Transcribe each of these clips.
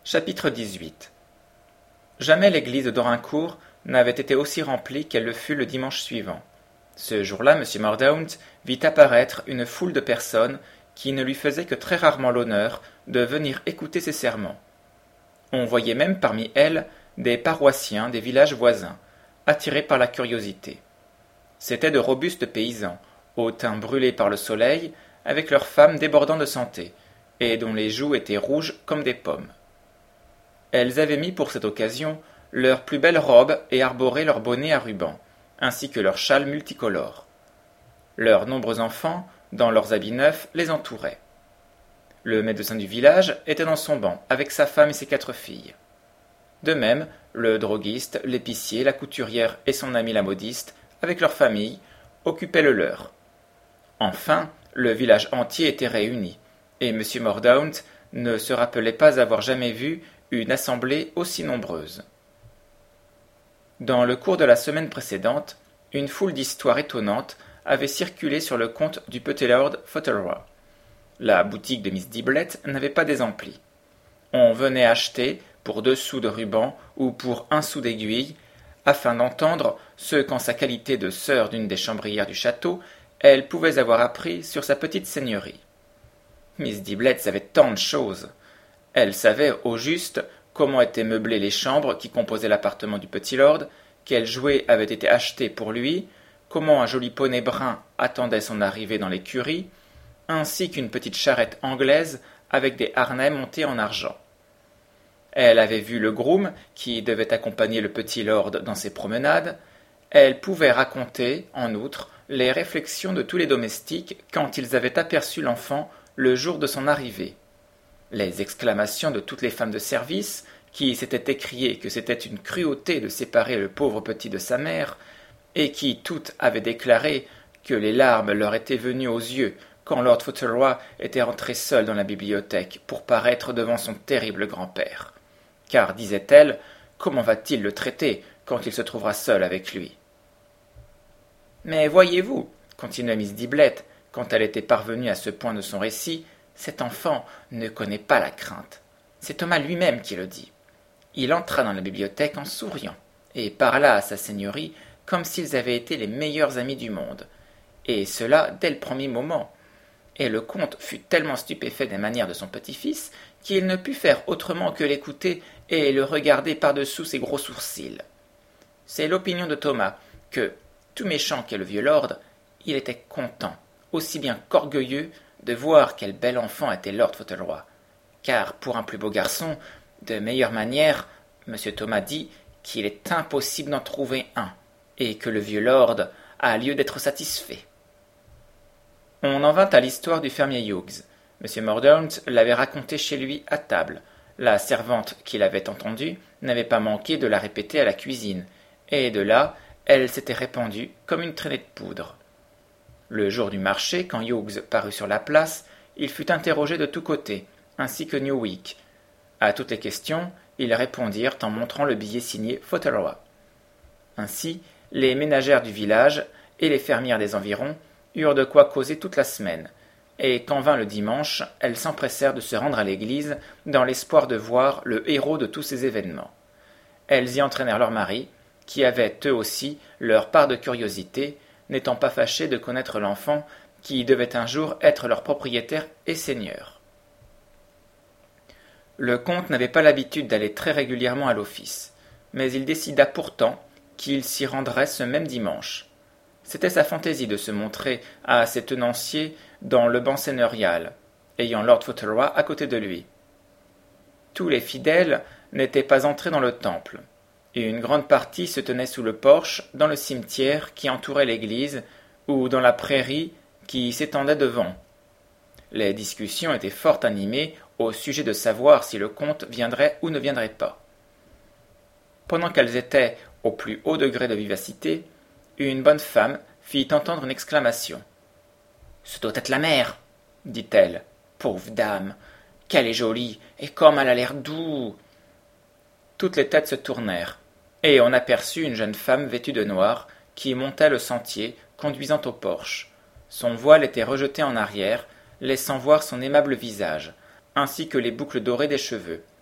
Chapitre 18. Jamais l'église de Dorincourt n'avait été aussi remplie qu'elle le fut le dimanche suivant. Ce jour-là, M. Mordaunt vit apparaître une foule de personnes qui ne lui faisaient que très rarement l'honneur de venir écouter ses sermons. On voyait même parmi elles des paroissiens des villages voisins, attirés par la curiosité. C'étaient de robustes paysans, au teint brûlé par le soleil, avec leurs femmes débordant de santé, et dont les joues étaient rouges comme des pommes. Elles avaient mis pour cette occasion leurs plus belles robes et arboraient leurs bonnets à rubans, ainsi que leurs châles multicolores. Leurs nombreux enfants, dans leurs habits neufs, les entouraient. Le médecin du village était dans son banc, avec sa femme et ses 4 filles. De même, le droguiste, l'épicier, la couturière et son ami la modiste, avec leurs familles, occupaient le leur. Enfin, le village entier était réuni, et M. Mordaunt ne se rappelait pas avoir jamais vu une assemblée aussi nombreuse. Dans le cours de la semaine précédente, une foule d'histoires étonnantes avait circulé sur le compte du petit lord Fauntleroy. La boutique de Miss Diblett n'avait pas désempli. On venait acheter pour 2 sous de ruban ou pour 1 sou d'aiguille, afin d'entendre ce qu'en sa qualité de sœur d'une des chambrières du château, elle pouvait avoir appris sur sa petite seigneurie. Miss Diblett savait tant de choses. Elle savait au juste comment étaient meublées les chambres qui composaient l'appartement du petit lord, quels jouets avaient été achetés pour lui, comment un joli poney brun attendait son arrivée dans l'écurie, ainsi qu'une petite charrette anglaise avec des harnais montés en argent. Elle avait vu le groom qui devait accompagner le petit lord dans ses promenades. Elle pouvait raconter, en outre, les réflexions de tous les domestiques quand ils avaient aperçu l'enfant le jour de son arrivée. Les exclamations de toutes les femmes de service, qui s'étaient écriées que c'était une cruauté de séparer le pauvre petit de sa mère, et qui toutes avaient déclaré que les larmes leur étaient venues aux yeux quand Lord Fauntleroy était rentré seul dans la bibliothèque pour paraître devant son terrible grand-père. Car, disait-elle, comment va-t-il le traiter quand il se trouvera seul avec lui? Mais voyez-vous, continua Miss Diblett, quand elle était parvenue à ce point de son récit, cet enfant ne connaît pas la crainte. C'est Thomas lui-même qui le dit. Il entra dans la bibliothèque en souriant, et parla à sa seigneurie comme s'ils avaient été les meilleurs amis du monde, et cela dès le premier moment. Et le comte fut tellement stupéfait des manières de son petit-fils qu'il ne put faire autrement que l'écouter et le regarder par-dessous ses gros sourcils. C'est l'opinion de Thomas que, tout méchant qu'est le vieux lord, il était content, aussi bien qu'orgueilleux, de voir quel bel enfant était Lord Fauntleroy, car pour un plus beau garçon, de meilleure manière, M. Thomas dit qu'il est impossible d'en trouver un, et que le vieux lord a lieu d'être satisfait. On en vint à l'histoire du fermier Hughes. M. Mordaunt l'avait racontée chez lui à table. La servante qui l'avait entendue n'avait pas manqué de la répéter à la cuisine, et de là, elle s'était répandue comme une traînée de poudre. Le jour du marché, quand Hughes parut sur la place, il fut interrogé de tous côtés, ainsi que Newwick. À toutes les questions, ils répondirent en montrant le billet signé Fauntleroy. Ainsi, les ménagères du village et les fermières des environs eurent de quoi causer toute la semaine, et quand vint le dimanche, elles s'empressèrent de se rendre à l'église dans l'espoir de voir le héros de tous ces événements. Elles y entraînèrent leurs maris, qui avaient eux aussi leur part de curiosité, n'étant pas fâchés de connaître l'enfant qui devait un jour être leur propriétaire et seigneur. Le comte n'avait pas l'habitude d'aller très régulièrement à l'office, mais il décida pourtant qu'il s'y rendrait ce même dimanche. C'était sa fantaisie de se montrer à ses tenanciers dans le banc seigneurial, ayant Lord Fauntleroy à côté de lui. Tous les fidèles n'étaient pas entrés dans le temple, et une grande partie se tenait sous le porche dans le cimetière qui entourait l'église ou dans la prairie qui s'étendait devant. Les discussions étaient fort animées au sujet de savoir si le comte viendrait ou ne viendrait pas. Pendant qu'elles étaient au plus haut degré de vivacité, une bonne femme fit entendre une exclamation. « Ce doit être la mère, dit-elle. Pauvre dame, qu'elle est jolie, et comme elle a l'air doux. Toutes les têtes se tournèrent, et on aperçut une jeune femme vêtue de noir qui montait le sentier conduisant au porche. Son voile était rejeté en arrière, laissant voir son aimable visage, ainsi que les boucles dorées des cheveux,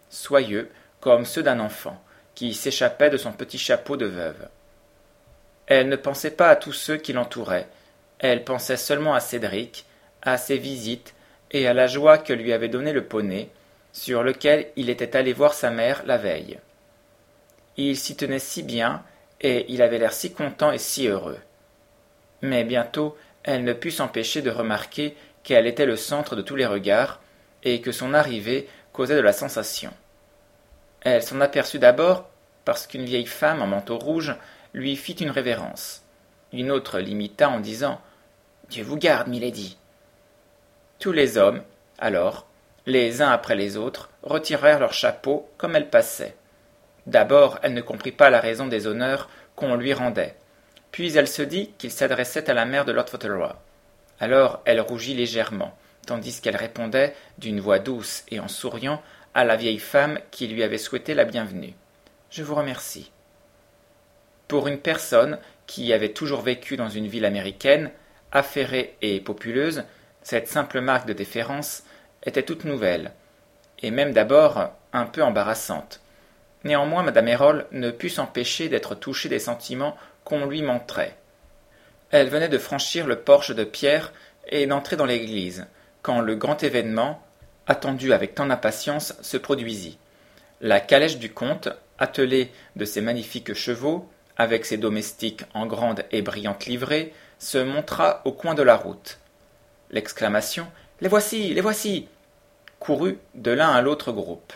soyeux comme ceux d'un enfant, qui s'échappait de son petit chapeau de veuve. Elle ne pensait pas à tous ceux qui l'entouraient, elle pensait seulement à Cédric, à ses visites et à la joie que lui avait donnée le poney, sur lequel il était allé voir sa mère la veille. Il s'y tenait si bien, et il avait l'air si content et si heureux. Mais bientôt elle ne put s'empêcher de remarquer qu'elle était le centre de tous les regards, et que son arrivée causait de la sensation. Elle s'en aperçut d'abord parce qu'une vieille femme en manteau rouge lui fit une révérence. Une autre l'imita en disant « Dieu vous garde, milady !» Tous les hommes, alors, les uns après les autres, retirèrent leurs chapeaux comme elle passait. D'abord, elle ne comprit pas la raison des honneurs qu'on lui rendait. Puis elle se dit qu'il s'adressait à la mère de Lord Fauntleroy. Alors elle rougit légèrement, tandis qu'elle répondait, d'une voix douce et en souriant, à la vieille femme qui lui avait souhaité la bienvenue. « Je vous remercie. » Pour une personne qui avait toujours vécu dans une ville américaine, affairée et populeuse, cette simple marque de déférence était toute nouvelle, et même d'abord un peu embarrassante. Néanmoins, Madame Errol ne put s'empêcher d'être touchée des sentiments qu'on lui montrait. Elle venait de franchir le porche de pierre et d'entrer dans l'église, quand le grand événement, attendu avec tant d'impatience, se produisit. La calèche du comte, attelée de ses magnifiques chevaux, avec ses domestiques en grande et brillante livrée, se montra au coin de la route. L'exclamation « Les voici, les voici !» courut de l'un à l'autre groupe.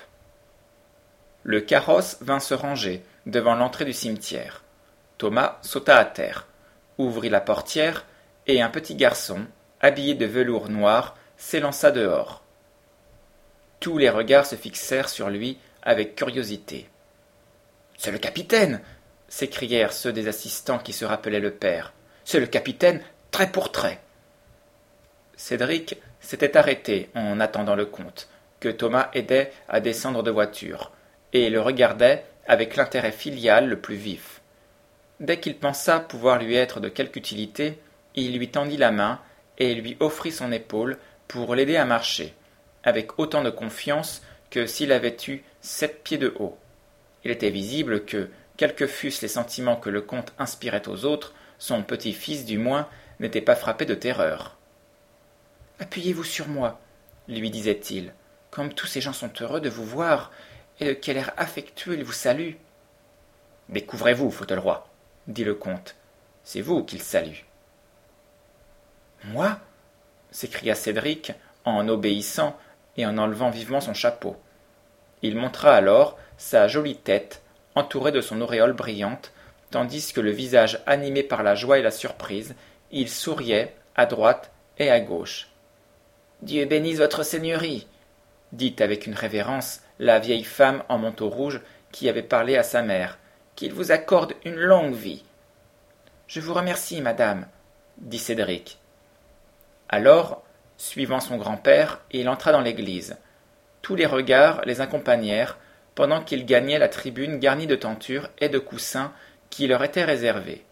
Le carrosse vint se ranger devant l'entrée du cimetière. Thomas sauta à terre, ouvrit la portière, et un petit garçon, habillé de velours noir, s'élança dehors. Tous les regards se fixèrent sur lui avec curiosité. « C'est le capitaine !» s'écrièrent ceux des assistants qui se rappelaient le père. « C'est le capitaine, trait pour trait !» Cédric s'était arrêté en attendant le comte, que Thomas aidait à descendre de voiture, et le regardait avec l'intérêt filial le plus vif. Dès qu'il pensa pouvoir lui être de quelque utilité, il lui tendit la main et lui offrit son épaule pour l'aider à marcher, avec autant de confiance que s'il avait eu 7 pieds de haut. Il était visible que, quels que fussent les sentiments que le comte inspirait aux autres, son petit-fils, du moins, n'était pas frappé de terreur. « Appuyez-vous sur moi, » lui disait-il, « comme tous ces gens sont heureux de vous voir, et de quel air affectueux ils vous saluent. »« Découvrez-vous, Fauntleroy, » dit le comte, « c'est vous qu'ils saluent. »« Moi » s'écria Cédric en obéissant et en enlevant vivement son chapeau. Il montra alors sa jolie tête entourée de son auréole brillante, tandis que le visage animé par la joie et la surprise, il souriait à droite et à gauche. « Dieu bénisse votre seigneurie !» dit avec une révérence la vieille femme en manteau rouge qui avait parlé à sa mère. « Qu'il vous accorde une longue vie !»« Je vous remercie, madame, » dit Cédric. Alors, suivant son grand-père, il entra dans l'église. Tous les regards les accompagnèrent pendant qu'il gagnait la tribune garnie de tentures et de coussins qui leur étaient réservés.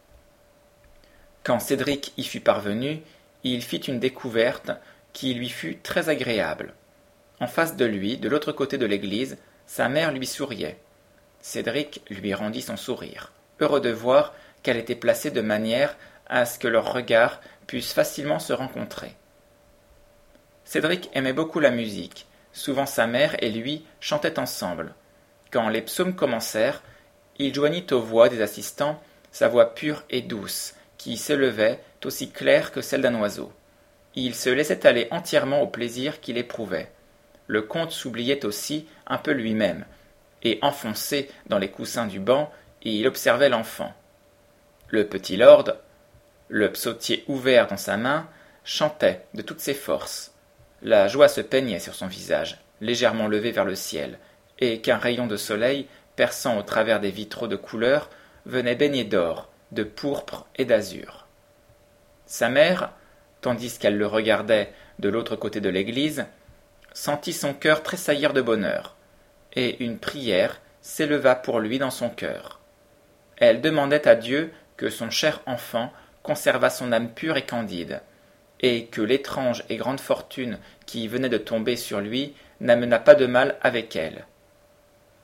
Quand Cédric y fut parvenu, il fit une découverte qui lui fut très agréable. En face de lui, de l'autre côté de l'église, sa mère lui souriait. Cédric lui rendit son sourire, heureux de voir qu'elle était placée de manière à ce que leurs regards pussent facilement se rencontrer. Cédric aimait beaucoup la musique. Souvent sa mère et lui chantaient ensemble. Quand les psaumes commencèrent, il joignit aux voix des assistants sa voix pure et douce, qui s'élevait aussi claire que celle d'un oiseau. Il se laissait aller entièrement au plaisir qu'il éprouvait. Le comte s'oubliait aussi un peu lui-même, et enfoncé dans les coussins du banc, il observait l'enfant. Le petit lord, le psautier ouvert dans sa main, chantait de toutes ses forces. La joie se peignait sur son visage, légèrement levé vers le ciel, et qu'un rayon de soleil, perçant au travers des vitraux de couleur, venait baigner d'or, de pourpre et d'azur. Sa mère, tandis qu'elle le regardait de l'autre côté de l'église, sentit son cœur tressaillir de bonheur, et une prière s'éleva pour lui dans son cœur. Elle demandait à Dieu que son cher enfant conservât son âme pure et candide, et que l'étrange et grande fortune qui venait de tomber sur lui n'amenât pas de mal avec elle.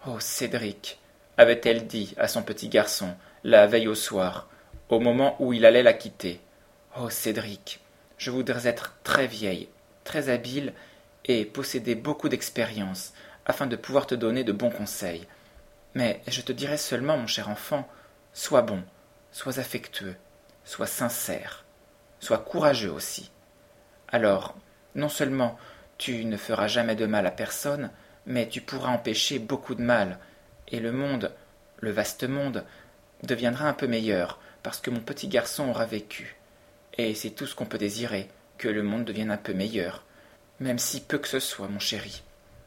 Oh, Cédric, avait-elle dit à son petit garçon, la veille au soir, au moment où il allait la quitter. Oh, Cédric, je voudrais être très vieille, très habile et posséder beaucoup d'expérience, afin de pouvoir te donner de bons conseils. Mais je te dirai seulement, mon cher enfant, sois bon, sois affectueux, sois sincère, sois courageux aussi. Alors, non seulement tu ne feras jamais de mal à personne, mais tu pourras empêcher beaucoup de mal, et le monde, le vaste monde, deviendra un peu meilleur, parce que mon petit garçon aura vécu. Et c'est tout ce qu'on peut désirer, que le monde devienne un peu meilleur, même si peu que ce soit, mon chéri.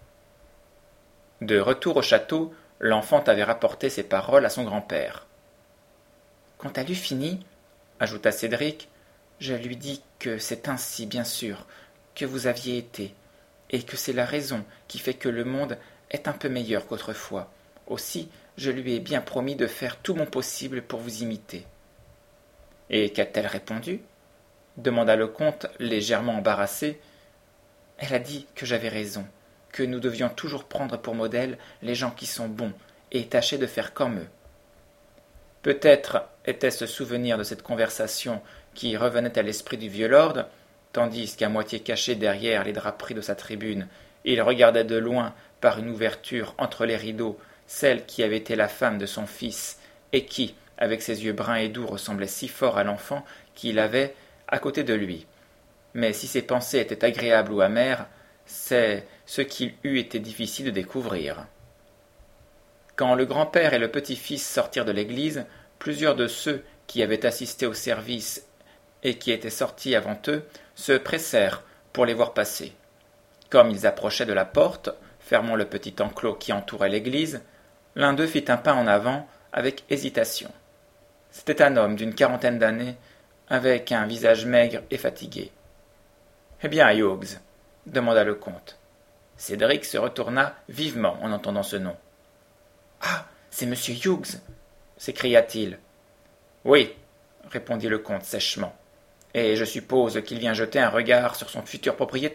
De retour au château, l'enfant avait rapporté ces paroles à son grand-père. Quand elle eut fini, ajouta Cédric, je lui dis que c'est ainsi, bien sûr, que vous aviez été, et que c'est la raison qui fait que le monde est un peu meilleur qu'autrefois. Aussi, je lui ai bien promis de faire tout mon possible pour vous imiter. Et qu'a-t-elle répondu demanda le comte, légèrement embarrassé. Elle a dit que j'avais raison, que nous devions toujours prendre pour modèle les gens qui sont bons, et tâcher de faire comme eux. Peut-être était-ce ce souvenir de cette conversation qui revenait à l'esprit du vieux lord, tandis qu'à moitié caché derrière les draperies de sa tribune, il regardait de loin, par une ouverture entre les rideaux, celle qui avait été la femme de son fils, et qui, avec ses yeux bruns et doux, ressemblait si fort à l'enfant qu'il avait à côté de lui. Mais si ses pensées étaient agréables ou amères, c'est ce qu'il eût été difficile de découvrir. Quand le grand-père et le petit-fils sortirent de l'église, plusieurs de ceux qui avaient assisté au service et qui étaient sortis avant eux se pressèrent pour les voir passer. Comme ils approchaient de la porte, fermant le petit enclos qui entourait l'église, l'un d'eux fit un pas en avant avec hésitation. C'était un homme d'une quarantaine d'années, avec un visage maigre et fatigué. « Eh bien, Hughes ?» demanda le comte. Cédric se retourna vivement en entendant ce nom. « Ah, c'est monsieur Hughes !» s'écria-t-il. « Oui, » répondit le comte sèchement, « et je suppose qu'il vient jeter un regard sur son futur propriétaire. »«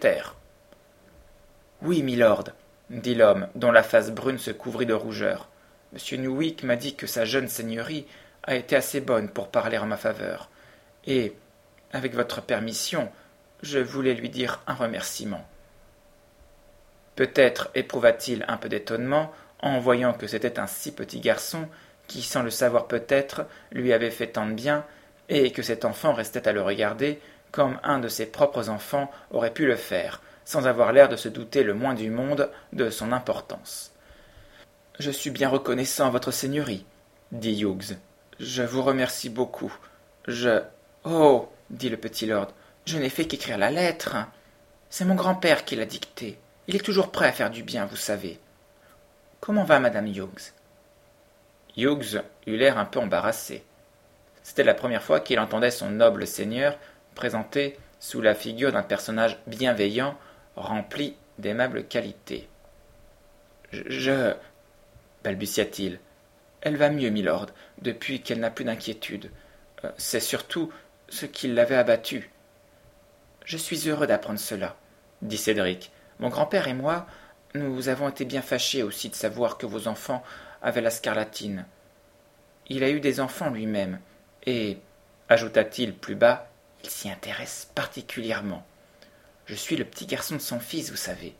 Oui, milord, » dit l'homme, dont la face brune se couvrit de rougeur. « Monsieur Newick m'a dit que sa jeune seigneurie a été assez bonne pour parler en ma faveur, et, avec votre permission, je voulais lui dire un remerciement. » Peut-être éprouva-t-il un peu d'étonnement en voyant que c'était un si petit garçon qui, sans le savoir peut-être, lui avait fait tant de bien, et que cet enfant restait à le regarder comme un de ses propres enfants aurait pu le faire, sans avoir l'air de se douter le moins du monde de son importance. « Je suis bien reconnaissant à votre seigneurie, » dit Hughes. « Je vous remercie beaucoup. Oh, dit le petit lord, je n'ai fait qu'écrire la lettre. C'est mon grand-père qui l'a dictée. Il est toujours prêt à faire du bien, vous savez. Comment va madame Hughes ?» Hughes eut l'air un peu embarrassé. C'était la première fois qu'il entendait son noble seigneur présenté sous la figure d'un personnage bienveillant, rempli d'aimables qualités. Je balbutia-t-il. Elle va mieux, milord, depuis qu'elle n'a plus d'inquiétude. C'est surtout ce qui l'avait abattue. Je suis heureux d'apprendre cela, dit Cédric. Mon grand-père et moi, nous avons été bien fâchés aussi de savoir que vos enfants avaient la scarlatine. Il a eu des enfants lui-même, et, ajouta-t-il plus bas, il s'y intéresse particulièrement. Je suis le petit garçon de son fils, vous savez.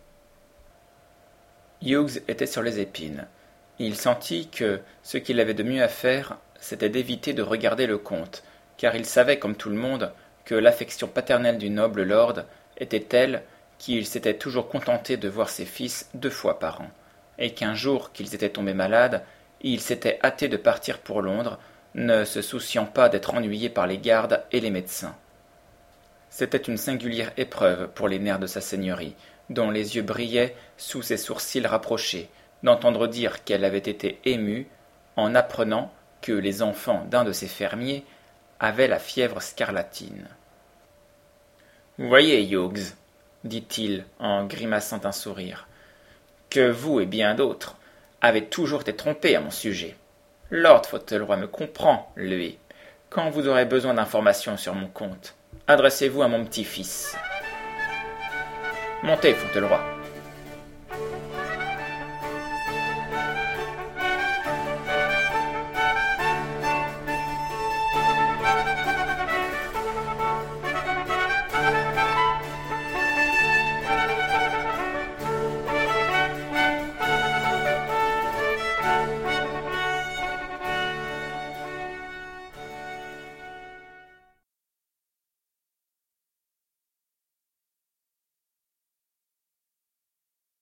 Hughes était sur les épines. Il sentit que ce qu'il avait de mieux à faire, c'était d'éviter de regarder le comte, car il savait, comme tout le monde, que l'affection paternelle du noble lord était telle qu'il s'était toujours contenté de voir ses fils 2 fois par an, et qu'un jour qu'ils étaient tombés malades, il s'était hâté de partir pour Londres, ne se souciant pas d'être ennuyé par les gardes et les médecins. C'était une singulière épreuve pour les nerfs de sa seigneurie, dont les yeux brillaient sous ses sourcils rapprochés, d'entendre dire qu'elle avait été émue en apprenant que les enfants d'un de ses fermiers avaient la fièvre scarlatine. « Vous voyez, Hughes, dit-il en grimaçant un sourire, que vous et bien d'autres avez toujours été trompés à mon sujet. Lord Fauntleroy me comprend, lui. Quand vous aurez besoin d'informations sur mon compte, adressez-vous à mon petit-fils. Montez, Fauntleroy.